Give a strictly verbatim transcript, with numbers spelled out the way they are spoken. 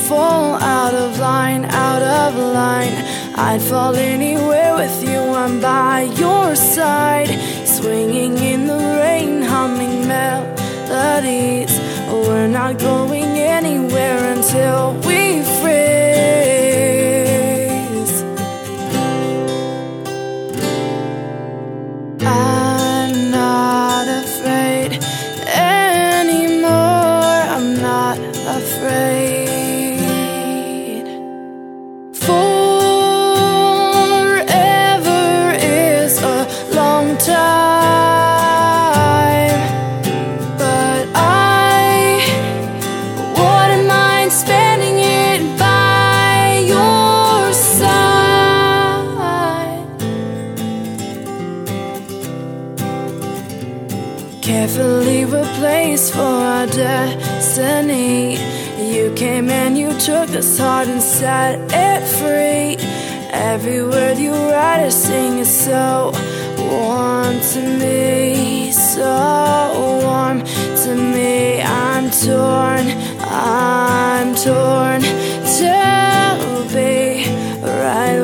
fall out of line, out of line. I'd fall anywhere with you, I'm by your side, swinging in the rain, humming melodies. We're not going anywhere until we freeze. I'm not afraid anymore, I'm not afraid. Forever is a long time, but I wouldn't mind spending it by your side. Carefully replaced for our destiny. You came and you took this heart and set it free. Every word you write or sing is so warm to me, so warm to me. I'm torn, I'm torn to be right